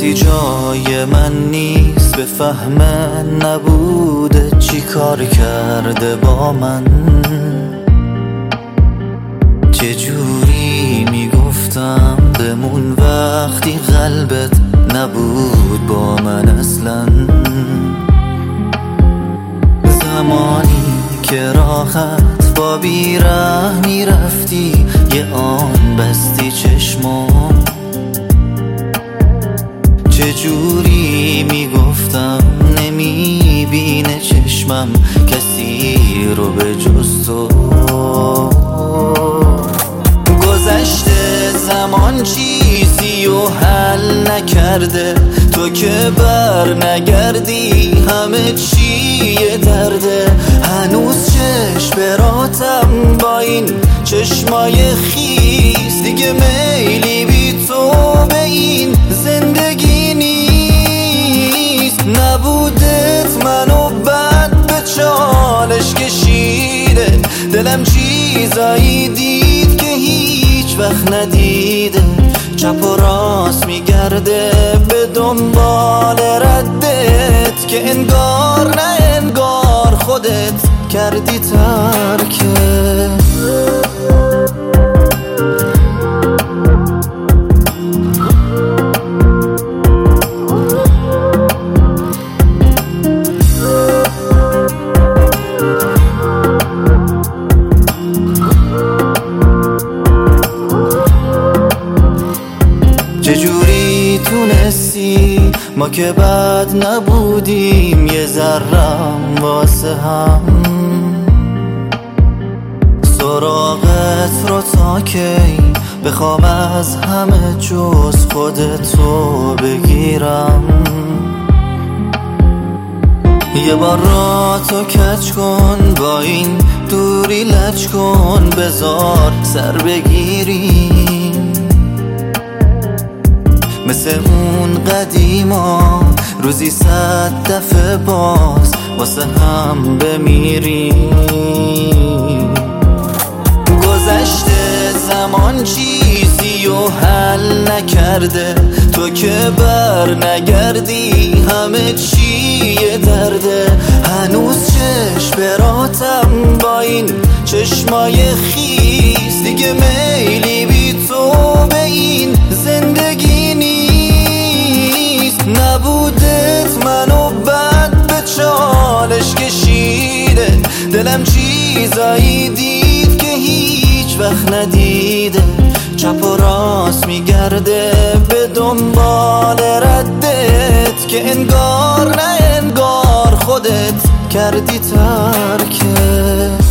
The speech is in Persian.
کسی جای من نیست به فهم نبوده چی کار کرده با من. چجوری میگفتم بمون وقتی قلبت نبود با من اصلا. زمانی که راحت با بیرحمی رفتی یه آن بستی چشمام. چجوری میگفتم نمیبینه چشمم کسی رو به جز تو. گذشته زمان چیزی و حل نکرده، تو که بر نگردی همه چی یه درده. هنوز چشم براتم با این چشمای خیس، دیگه میلی بی تو به این زندگی نیست. نبودت منو بد به چالش کشیده، دلم چیزایی دید که هیچ وقت ندیده. چپ و راست میگرده به دنبال ردت، که انگار نه انگار خودت کردی ترکه. چجوری تونستی ما که بد نبودیم یه ذرم واسه هم، سراغت رو تا کی بخوام از همه جز خودتو بگیرم. یه بار را تو کج کن با این دوری لج کن، بذار سر بگیریم مثل اون قدیما، روزی 100 دفعه باز واسه هم بمیریم. گذشته زمان چیزی و حل نکرده، تو که بر نگردی همه چی یه درده. هنوز چشم براتم با این چشمای خیس، دیگه میلی بی تو به این زندگی نیست. نبودت منو بد به چالش کشیده، دلم چیزایی دید که هیچ وقت ندیده. چپ و راست میگرده به دنبال ردت، که انگار نه انگار خودت کردی ترکه.